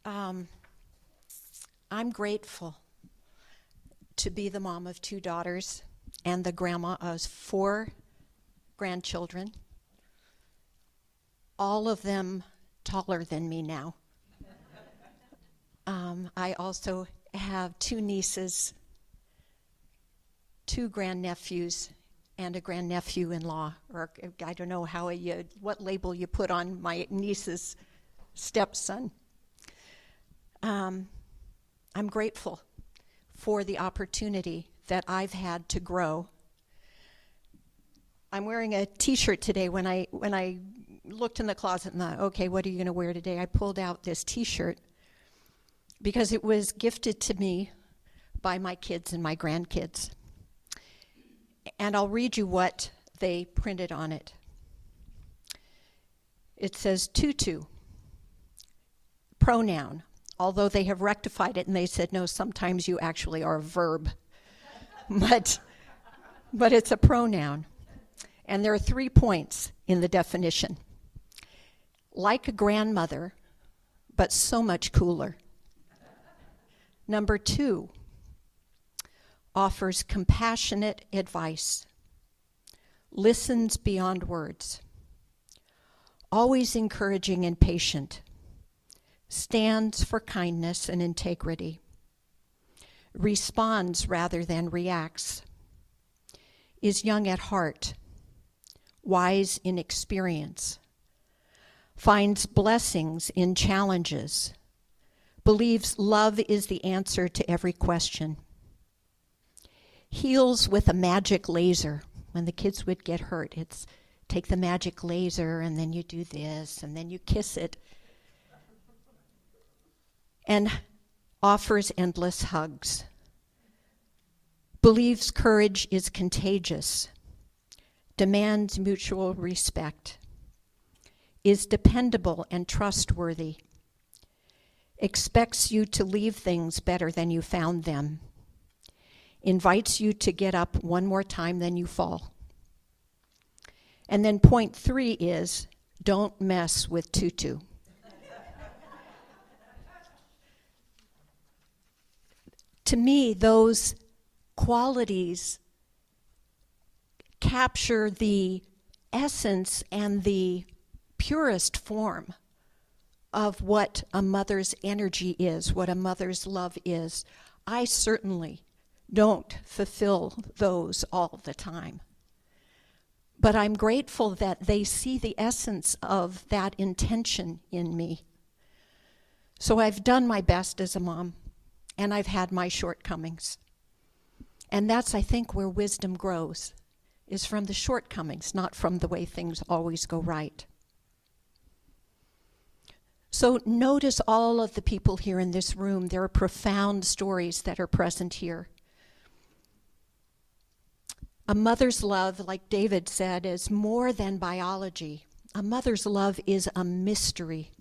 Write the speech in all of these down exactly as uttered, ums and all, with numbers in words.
Um, I'm grateful to be the mom of two daughters and the grandma of four grandchildren, all of them taller than me now. um, I also have two nieces, two grandnephews, and a grandnephew-in-law, or I don't know how you, what label you put on my niece's stepson. Um, I'm grateful for the opportunity that I've had to grow. I'm wearing a t-shirt today. When I when I looked in the closet and thought, okay, what are you going to wear today? I pulled out this t-shirt because it was gifted to me by my kids and my grandkids. And I'll read you what they printed on it. It says tutu, pronoun, although they have rectified it and they said, no, sometimes you actually are a verb. but, but it's a pronoun. And there are three points in the definition. Like a grandmother, but so much cooler. Number two, offers compassionate advice, listens beyond words, always encouraging and patient, stands for kindness and integrity, responds rather than reacts, is young at heart, wise in experience, finds blessings in challenges, believes love is the answer to every question, heals with a magic laser. When the kids would get hurt, it's take the magic laser and then you do this and then you kiss it. And offers endless hugs. Believes courage is contagious. Demands mutual respect. Is dependable and trustworthy. Expects you to leave things better than you found them. Invites you to get up one more time than you fall. And then point three is, don't mess with tutu. To me, those qualities capture the essence and the purest form of what a mother's energy is, what a mother's love is. I certainly don't fulfill those all the time. But I'm grateful that they see the essence of that intention in me. So I've done my best as a mom, and I've had my shortcomings. And that's, I think, where wisdom grows, is from the shortcomings, not from the way things always go right. So notice all of the people here in this room. There are profound stories that are present here. A mother's love, like David said, is more than biology. A mother's love is a mystery.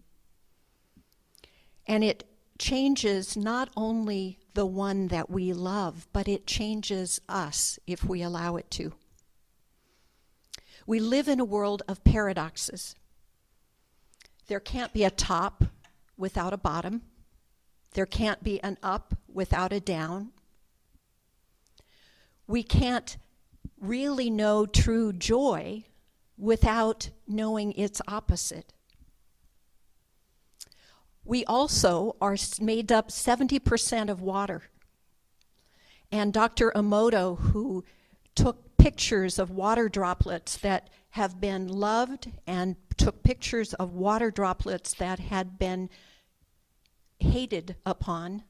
And it changes not only the one that we love, but it changes us if we allow it to. We live in a world of paradoxes. There can't be a top without a bottom. There can't be an up without a down. We can't really know true joy without knowing its opposite. We also are made up seventy percent of water. And Doctor Emoto, who took pictures of water droplets that have been loved and took pictures of water droplets that had been hated upon,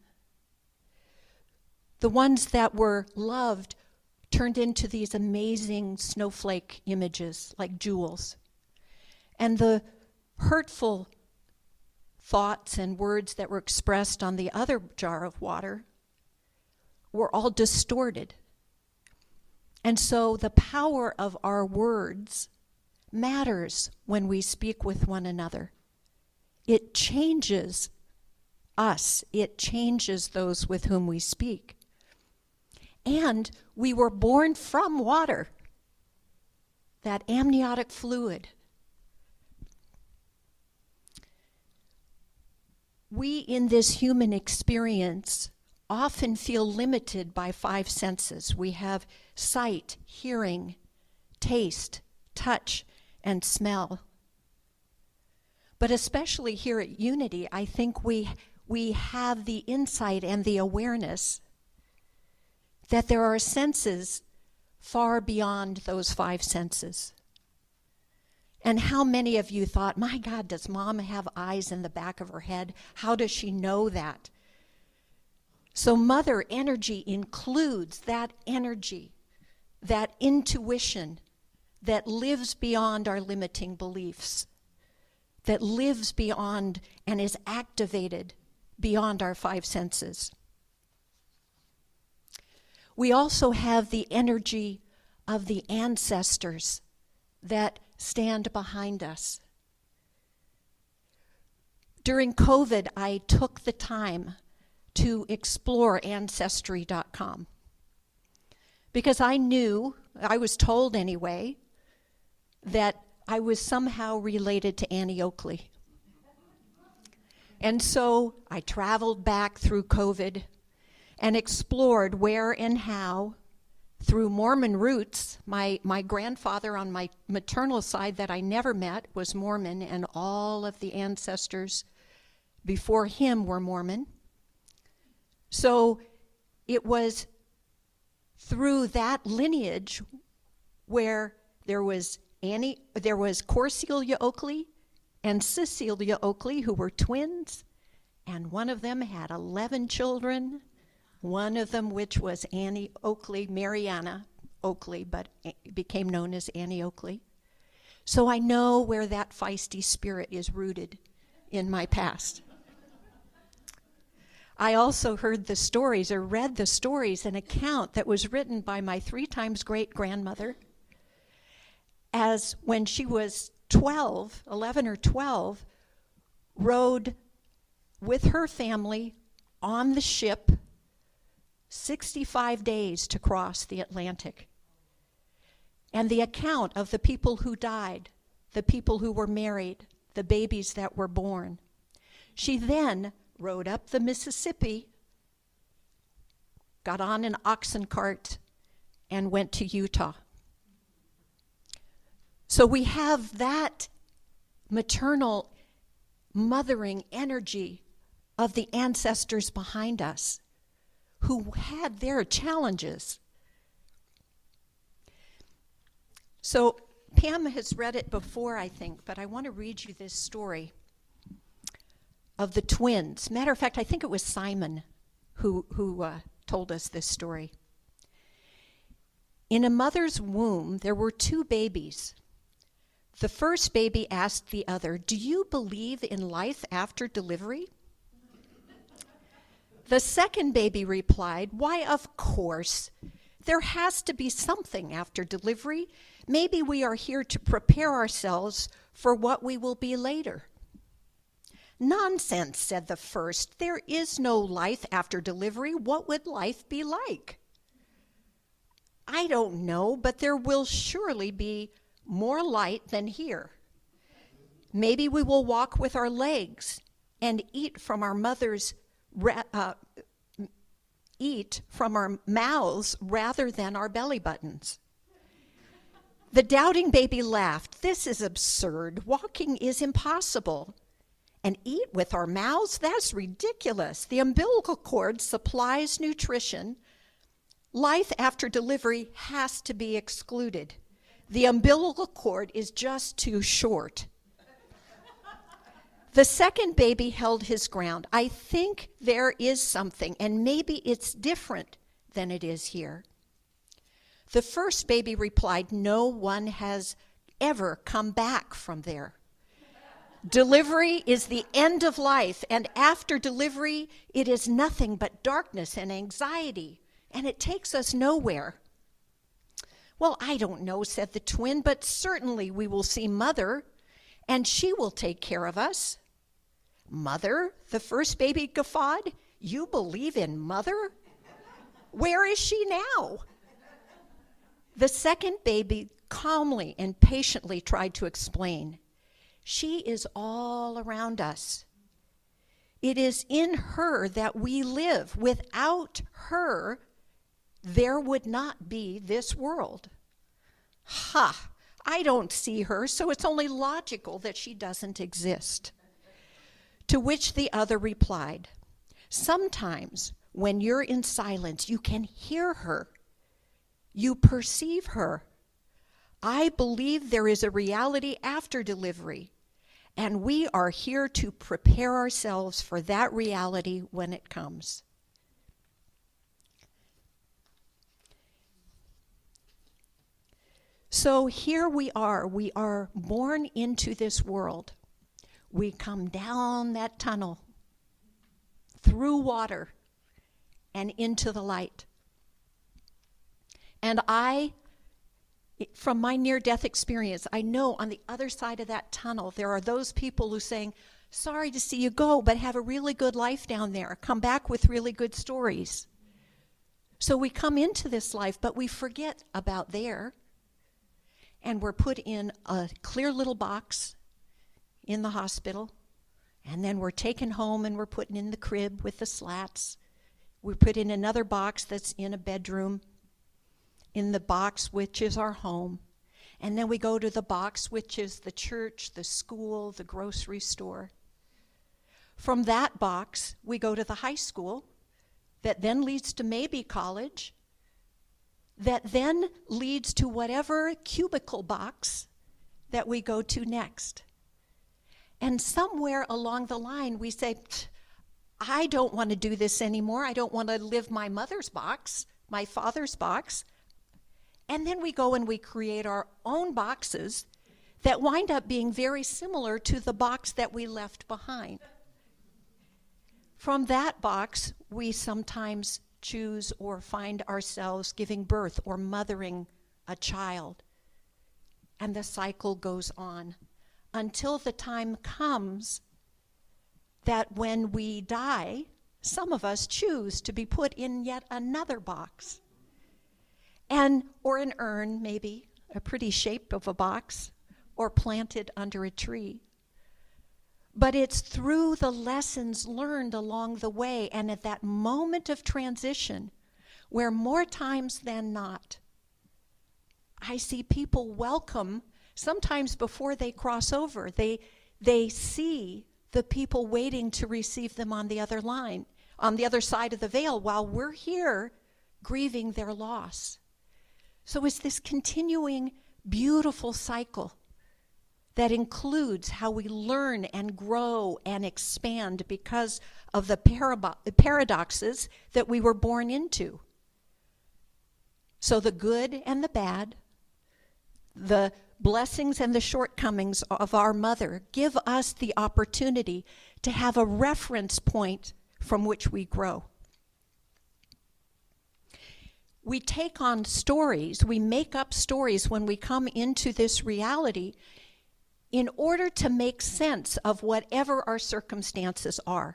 the ones that were loved turned into these amazing snowflake images like jewels. And the hurtful thoughts and words that were expressed on the other jar of water were all distorted. And so the power of our words matters when we speak with one another. It changes us. It changes those with whom we speak. And we were born from water, that amniotic fluid. we in this human experience often feel limited by five senses. We have sight, hearing, taste, touch, and smell. But especially here at Unity, I think we, we have the insight and the awareness that there are senses far beyond those five senses. And how many of you thought, my God, does Mom have eyes in the back of her head? How does she know that? So mother energy includes that energy, that intuition that lives beyond our limiting beliefs, that lives beyond and is activated beyond our five senses. We also have the energy of the ancestors that stand behind us. During COVID, I took the time to explore Ancestry dot com because I knew, I was told anyway, that I was somehow related to Annie Oakley. And so I traveled back through COVID and explored where and how, through Mormon roots. My, my grandfather on my maternal side that I never met was Mormon, and all of the ancestors before him were Mormon. So it was through that lineage where there was Annie, there was Corselia Oakley and Cecilia Oakley, who were twins, and one of them had eleven children, one of them which was Annie Oakley, Mariana Oakley, but became known as Annie Oakley. So I know where that feisty spirit is rooted in my past. I also heard the stories or read the stories, an account that was written by my three times great grandmother, as when she was twelve, eleven or twelve, rode with her family on the ship sixty-five days to cross the Atlantic. And the account of the people who died, the people who were married, the babies that were born. She then rode up the Mississippi, got on an oxen cart, and went to Utah. So we have that maternal, mothering energy of the ancestors behind us who had their challenges. So Pam has read it before, I think, but I want to read you this story of the twins. Matter of fact, I think it was Simon who, who uh, told us this story. In a mother's womb, there were two babies. The first baby asked the other, "Do you believe in life after delivery?" The second baby replied, "Why, of course. There has to be something after delivery. Maybe we are here to prepare ourselves for what we will be later." "Nonsense," said the first. "There is no life after delivery. What would life be like?" "I don't know, but there will surely be more light than here. Maybe we will walk with our legs and eat from our mother's ra- uh, eat from our mouths rather than our belly buttons." The doubting baby laughed. "This is absurd. Walking is impossible. And eat with our mouths? That's ridiculous. The umbilical cord supplies nutrition. Life after delivery has to be excluded. The umbilical cord is just too short." The second baby held his ground. "I think there is something, and maybe it's different than it is here." The first baby replied, "No one has ever come back from there. Delivery is the end of life, and after delivery, it is nothing but darkness and anxiety, and it takes us nowhere." "Well, I don't know," said the twin, "but certainly we will see Mother, and she will take care of us." "Mother?" the first baby guffawed. "You believe in Mother? Where is she now?" The second baby calmly and patiently tried to explain. "She is all around us. It is in her that we live. Without her, there would not be this world. Ha! I don't see her, so it's only logical that she doesn't exist. To which the other replied, sometimes when you're in silence, you can hear her. You perceive her. I believe there is a reality after delivery, and we are here to prepare ourselves for that reality when it comes. So here we are. We are born into this world. We come down that tunnel, through water, and into the light. And I, from my near-death experience, I know on the other side of that tunnel, there are those people who saying, sorry to see you go, but have a really good life down there. Come back with really good stories. So we come into this life, but we forget about there. And we're put in a clear little box in the hospital. And then we're taken home and we're put in the crib with the slats. We're put in another box that's in a bedroom, in the box which is our home. And then we go to the box which is the church, the school, the grocery store. From that box, we go to the high school that then leads to maybe college, that then leads to whatever cubicle box that we go to next. And somewhere along the line, we say, I don't want to do this anymore. I don't want to live my mother's box, my father's box. And then we go and we create our own boxes that wind up being very similar to the box that we left behind. From that box, we sometimes choose or find ourselves giving birth or mothering a child. And the cycle goes on until the time comes that when we die, some of us choose to be put in yet another box. And, or an urn, maybe, a pretty shape of a box, or planted under a tree. But it's through the lessons learned along the way and at that moment of transition where more times than not, I see people welcome, sometimes before they cross over, they, they see the people waiting to receive them on the other line, on the other side of the veil, while we're here grieving their loss. So it's this continuing, beautiful cycle that includes how we learn and grow and expand because of the parabo- paradoxes that we were born into. So the good and the bad, the blessings and the shortcomings of our mother give us the opportunity to have a reference point from which we grow. We take on stories, we make up stories when we come into this reality in order to make sense of whatever our circumstances are.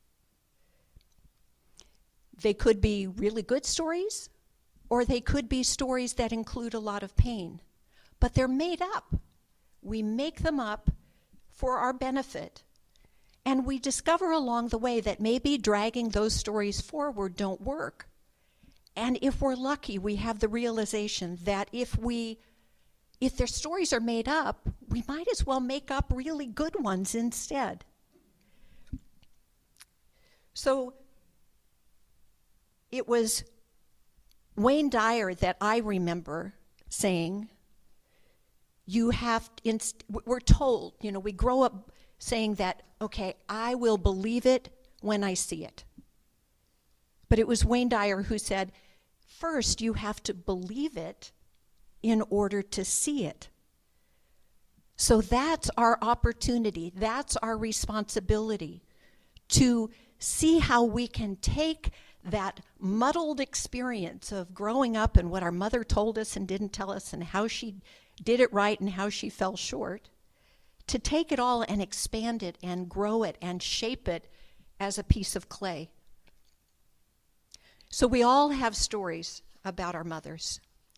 They could be really good stories, or they could be stories that include a lot of pain. But they're made up. We make them up for our benefit. And we discover along the way that maybe dragging those stories forward don't work. And if we're lucky, we have the realization that if we If their stories are made up, we might as well make up really good ones instead. So it was Wayne Dyer that I remember saying, you have, inst- we're told, you know, we grow up saying that, okay, I will believe it when I see it. But it was Wayne Dyer who said, first you have to believe it in order to see it. So that's our opportunity, that's our responsibility, to see how we can take that muddled experience of growing up and what our mother told us and didn't tell us and how she did it right and how she fell short, to take it all and expand it and grow it and shape it as a piece of clay. So we all have stories about our mothers.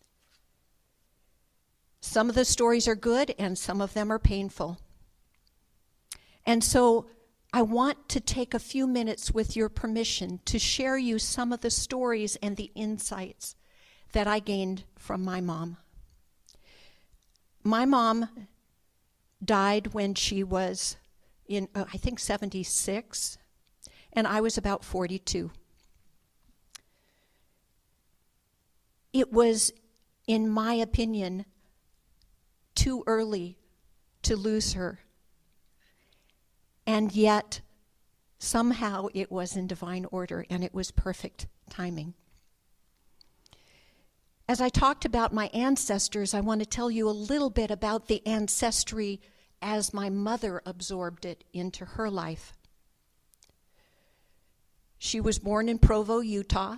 Some of the stories are good and some of them are painful. And so I want to take a few minutes with your permission to share you some of the stories and the insights that I gained from my mom. My mom died when she was in, uh, I think, seventy-six, and I was about forty-two. It was, in my opinion, too early to lose her. And yet, somehow it was in divine order, and it was perfect timing. As I talked about my ancestors, I want to tell you a little bit about the ancestry as my mother absorbed it into her life. She was born in Provo, Utah.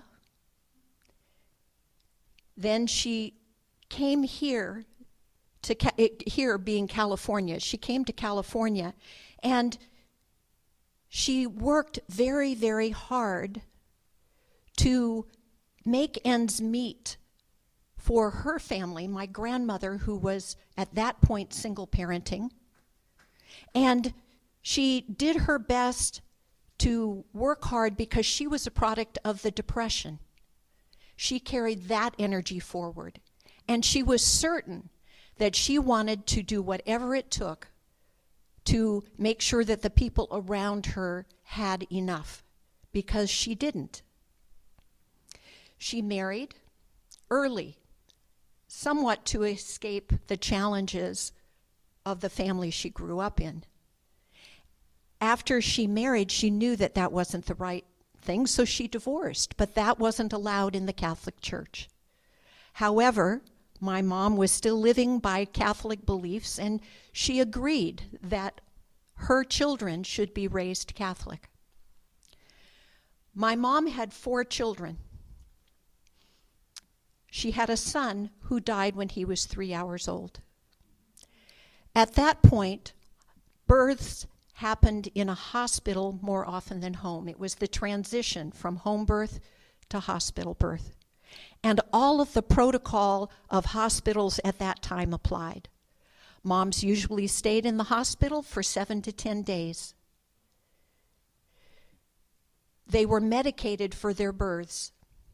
Then she came here, to here being California. She came to California, and she worked very, very hard to make ends meet for her family, my grandmother, who was at that point single parenting. And she did her best to work hard because she was a product of the Depression. She carried that energy forward. And she was certain that she wanted to do whatever it took to make sure that the people around her had enough, because she didn't. She married early, somewhat to escape the challenges of the family she grew up in. After she married, she knew that that wasn't the right thing, so she divorced, but that wasn't allowed in the Catholic Church. However, my mom was still living by Catholic beliefs, and she agreed that her children should be raised Catholic. My mom had four children. She had a son who died when he was three hours old. At that point, births happened in a hospital more often than home. It was the transition from home birth to hospital birth. And all of the protocol of hospitals at that time applied. Moms usually stayed in the hospital for seven to ten days. They were medicated for their births.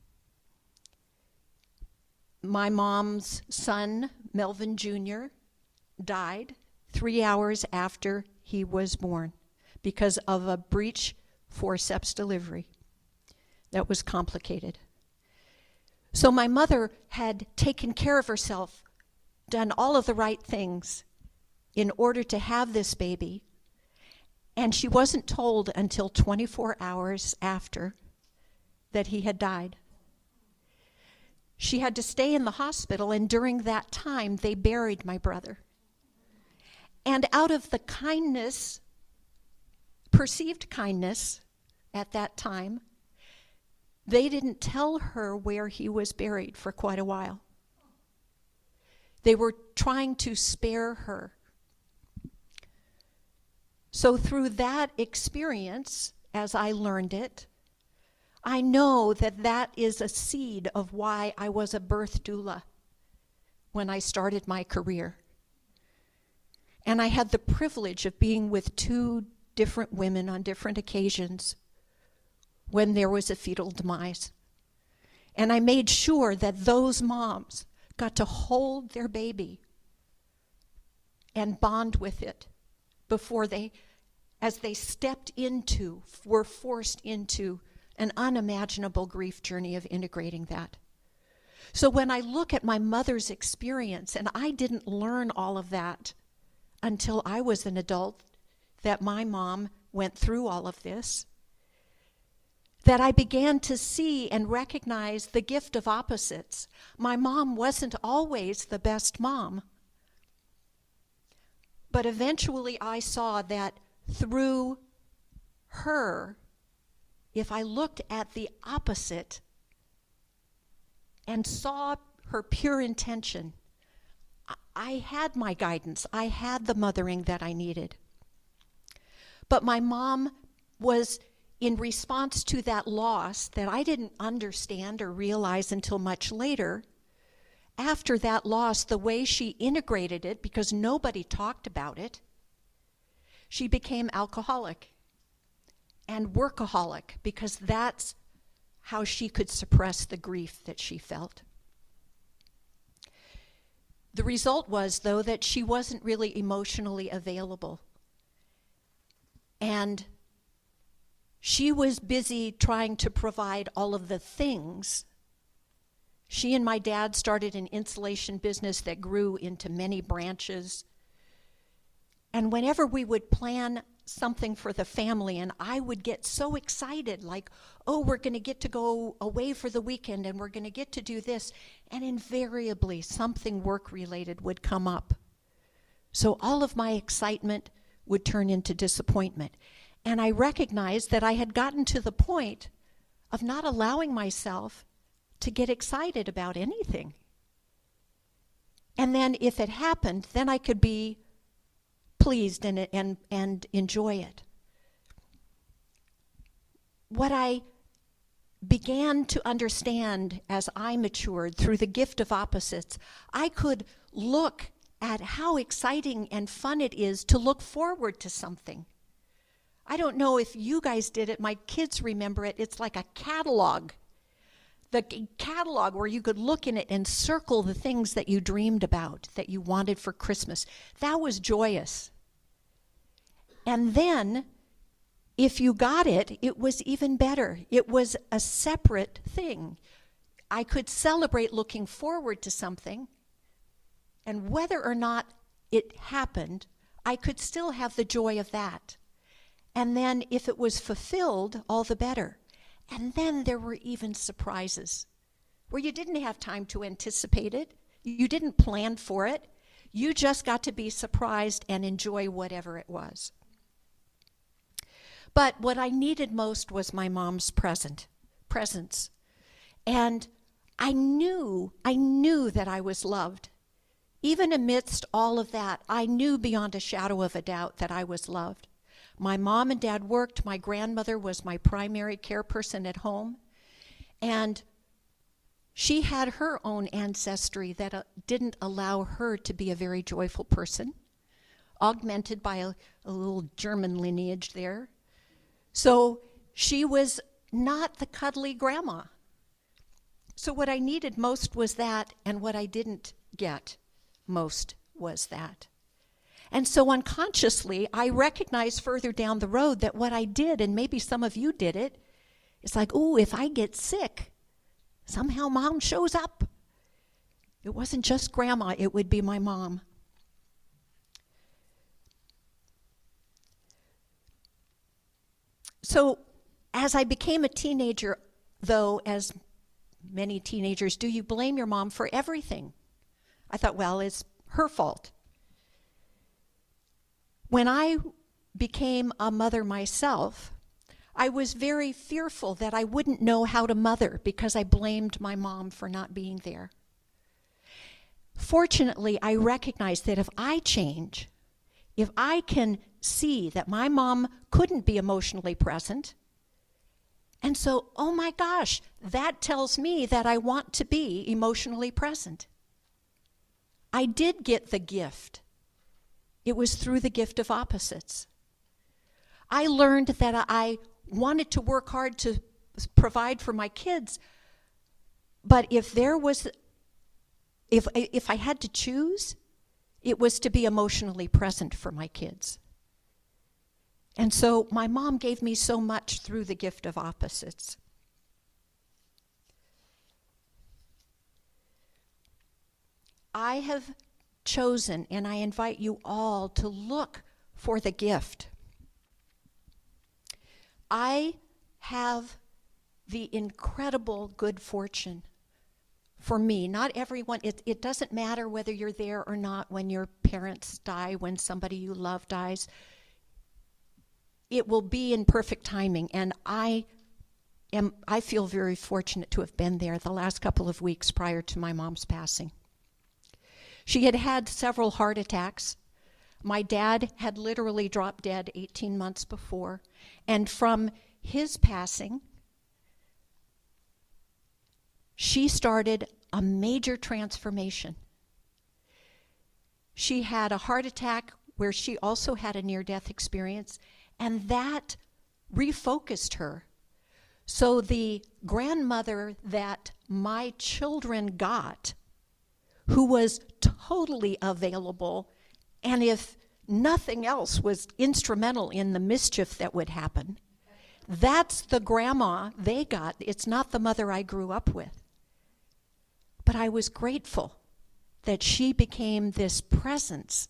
My mom's son, Melvin Junior, died three hours after he was born because of a breech forceps delivery that was complicated. So my mother had taken care of herself, done all of the right things in order to have this baby, and she wasn't told until twenty-four hours after that he had died. She had to stay in the hospital, and during that time, they buried my brother. And out of the kindness, perceived kindness at that time, they didn't tell her where he was buried for quite a while. They were trying to spare her. So through that experience, as I learned it, I know that that is a seed of why I was a birth doula when I started my career. And I had the privilege of being with two different women on different occasions when there was a fetal demise. And I made sure that those moms got to hold their baby and bond with it before they, as they stepped into, were forced into an unimaginable grief journey of integrating that. So when I look at my mother's experience, and I didn't learn all of that until I was an adult, that my mom went through all of this, that I began to see and recognize the gift of opposites. My mom wasn't always the best mom, but eventually I saw that through her, if I looked at the opposite and saw her pure intention, I had my guidance. I had the mothering that I needed. But my mom was, in response to that loss that I didn't understand or realize until much later, after that loss, the way she integrated it, because nobody talked about it, she became alcoholic. and workaholic, because that's how she could suppress the grief that she felt. The result was, though, that she wasn't really emotionally available. And she was busy trying to provide all of the things. She and my dad started an insulation business that grew into many branches. And whenever we would plan something for the family, and I would get so excited, like, oh, we're going to get to go away for the weekend, and we're going to get to do this, and invariably something work-related would come up. So all of my excitement would turn into disappointment. And I recognized that I had gotten to the point of not allowing myself to get excited about anything. And then if it happened, then I could be pleased and, and, and enjoy it. What I began to understand as I matured through the gift of opposites, I could look at how exciting and fun it is to look forward to something. I don't know if you guys did it. My kids remember it. It's like a catalog. The catalog where you could look in it and circle the things that you dreamed about, that you wanted for Christmas. That was joyous. And then, if you got it, it was even better. It was a separate thing. I could celebrate looking forward to something, and whether or not it happened, I could still have the joy of that. And then if it was fulfilled, all the better. And then there were even surprises where you didn't have time to anticipate it. You didn't plan for it. You just got to be surprised and enjoy whatever it was. But what I needed most was my mom's present, presence. And I knew, I knew that I was loved. Even amidst all of that, I knew beyond a shadow of a doubt that I was loved. My mom and dad worked. My grandmother was my primary care person at home. And she had her own ancestry that uh, didn't allow her to be a very joyful person, augmented by a, a little German lineage there. So she was not the cuddly grandma. So what I needed most was that, and what I didn't get most was that. And so unconsciously, I recognized further down the road that what I did, and maybe some of you did it, it's like, ooh, if I get sick, somehow mom shows up. It wasn't just grandma, it would be my mom. So as I became a teenager, though, as many teenagers do, you blame your mom for everything. I thought, well, it's her fault. When I became a mother myself, I was very fearful that I wouldn't know how to mother because I blamed my mom for not being there. Fortunately, I recognized that if I change, if I can see that my mom couldn't be emotionally present, and so, oh my gosh, that tells me that I want to be emotionally present. I did get the gift. It was through the gift of opposites. I learned that I wanted to work hard to provide for my kids, but if there was, if if I had to choose, it was to be emotionally present for my kids. And so my mom gave me so much through the gift of opposites. I have chosen, and I invite you all to look for the gift. I have the incredible good fortune for me, not everyone, it, it doesn't matter whether you're there or not when your parents die, when somebody you love dies. It will be in perfect timing, and I am, I feel very fortunate to have been there the last couple of weeks prior to my mom's passing. She had had several heart attacks. My dad had literally dropped dead eighteen months before. And from his passing, she started a major transformation. She had a heart attack where she also had a near-death experience, and that refocused her. So the grandmother that my children got, who was totally available, and if nothing else was instrumental in the mischief that would happen, that's the grandma they got. It's not the mother I grew up with. But I was grateful that she became this presence.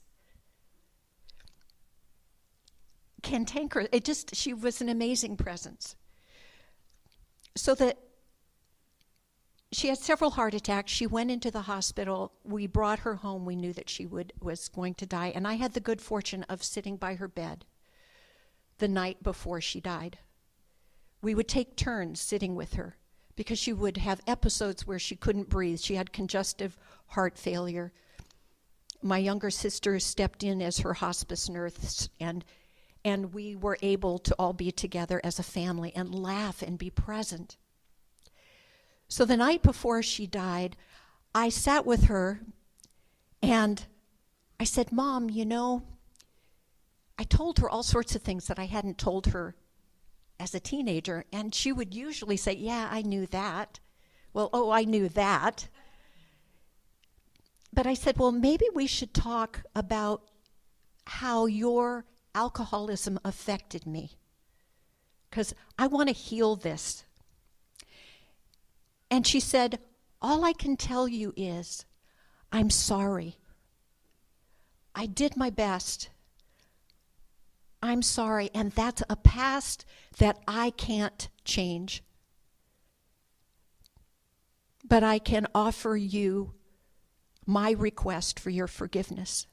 Cantankerous, it just, she was an amazing presence. So that she had several heart attacks. She went into the hospital. We brought her home. We knew that she would was going to die. And I had the good fortune of sitting by her bed the night before she died. We would take turns sitting with her because she would have episodes where she couldn't breathe. She had congestive heart failure. My younger sister stepped in as her hospice nurse, and and we were able to all be together as a family and laugh and be present. So the night before she died, I sat with her and I said, Mom, you know, I told her all sorts of things that I hadn't told her as a teenager, and she would usually say, yeah, I knew that. Well, oh, I knew that. But I said, well, maybe we should talk about how your alcoholism affected me, because I want to heal this. And she said, all I can tell you is, I'm sorry. I did my best. I'm sorry, and that's a past that I can't change. But I can offer you my request for your forgiveness.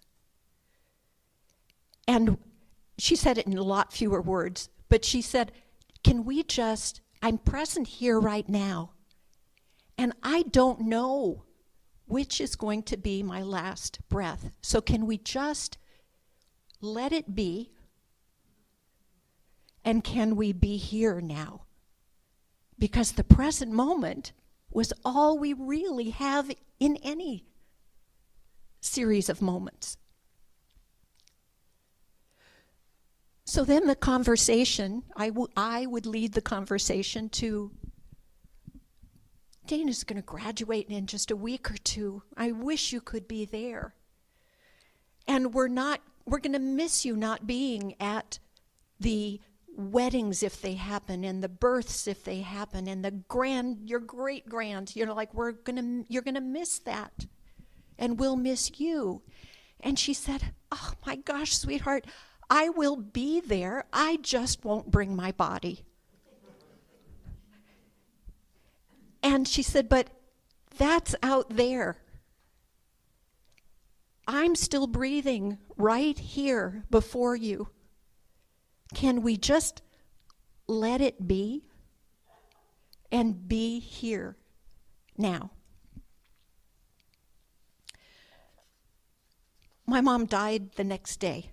And she said it in a lot fewer words, but she said, can we just, I'm present here right now, and I don't know which is going to be my last breath. So can we just let it be? And can we be here now? Because the present moment was all we really have in any series of moments. So then the conversation, I, w- I would lead the conversation to, Dana's going to graduate in just a week or two. I wish you could be there. And we're not, we're going to miss you not being at the weddings if they happen, and the births if they happen, and the grand, your great grand, you know, like we're going to, you're going to miss that. And we'll miss you. And she said, oh my gosh, sweetheart, I will be there. I just won't bring my body. And she said, but that's out there. I'm still breathing right here before you. Can we just let it be and be here now? My mom died the next day.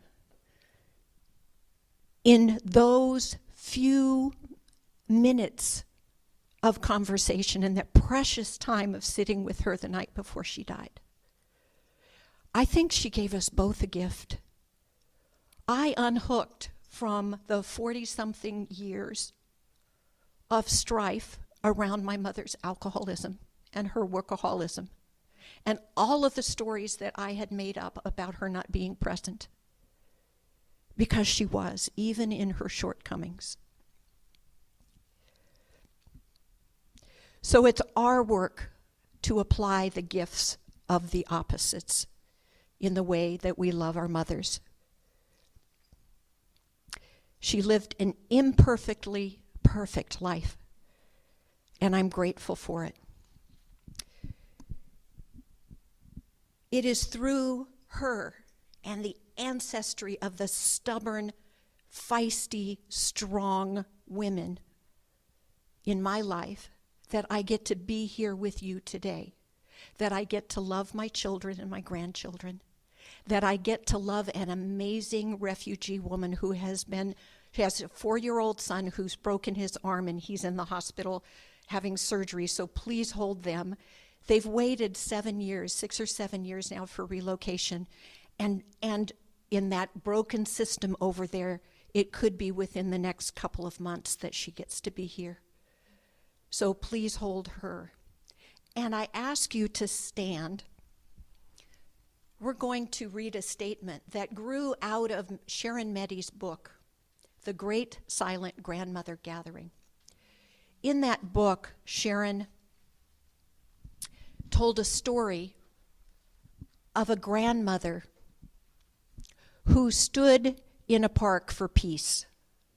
In those few minutes of conversation and that precious time of sitting with her the night before she died, I think she gave us both a gift. I unhooked from the forty-something years of strife around my mother's alcoholism and her workaholism, and all of the stories that I had made up about her not being present, because she was, even in her shortcomings. So it's our work to apply the gifts of the opposites in the way that we love our mothers. She lived an imperfectly perfect life, and I'm grateful for it. It is through her and the ancestry of the stubborn, feisty, strong women in my life that I get to be here with you today, that I get to love my children and my grandchildren, that I get to love an amazing refugee woman who has been, she has a four-year-old son who's broken his arm and he's in the hospital having surgery, so please hold them. They've waited seven years, six or seven years now for relocation, and and in that broken system over there, it could be within the next couple of months that she gets to be here. So please hold her. And I ask you to stand. We're going to read a statement that grew out of Sharon Meddy's book, The Great Silent Grandmother Gathering. In that book, Sharon told a story of a grandmother who stood in a park for peace.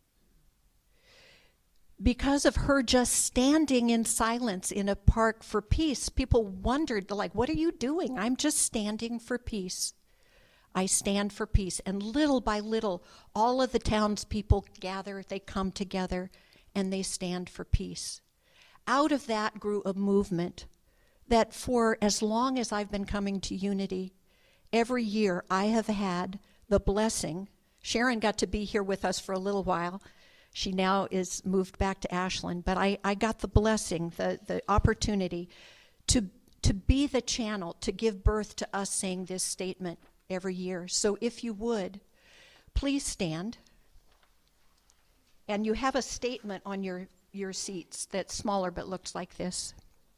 Because of her just standing in silence in a park for peace, people wondered, like, what are you doing? I'm just standing for peace. I stand for peace. And little by little, all of the townspeople gather, they come together, and they stand for peace. Out of that grew a movement that for as long as I've been coming to Unity, every year I have had the blessing. Sharon got to be here with us for a little while. She now is moved back to Ashland, but I, I got the blessing, the, the opportunity to, to be the channel, to give birth to us saying this statement every year. So if you would, please stand. And you have a statement on your, your seats that's smaller but looks like this.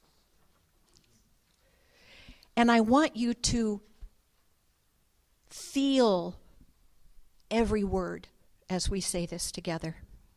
And I want you to feel every word as we say this together.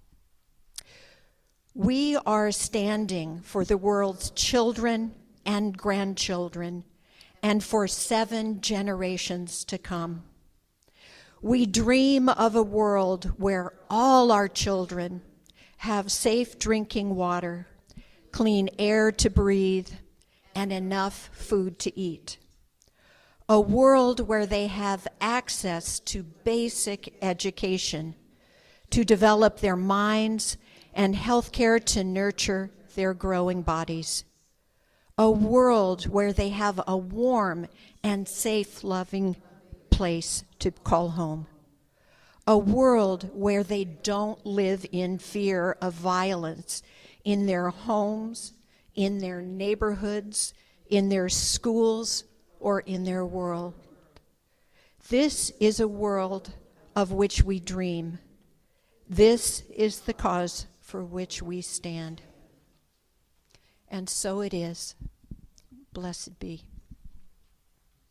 We are standing for the world's children and grandchildren, and for seven generations to come. We dream of a world where all our children have safe drinking water, clean air to breathe, and enough food to eat. A world where they have access to basic education, to develop their minds, and health care to nurture their growing bodies. A world where they have a warm and safe, loving place to call home. A world where they don't live in fear of violence in their homes, in their neighborhoods, in their schools, or in their world. This is a world of which we dream. This is the cause for which we stand. And so it is. Blessed be.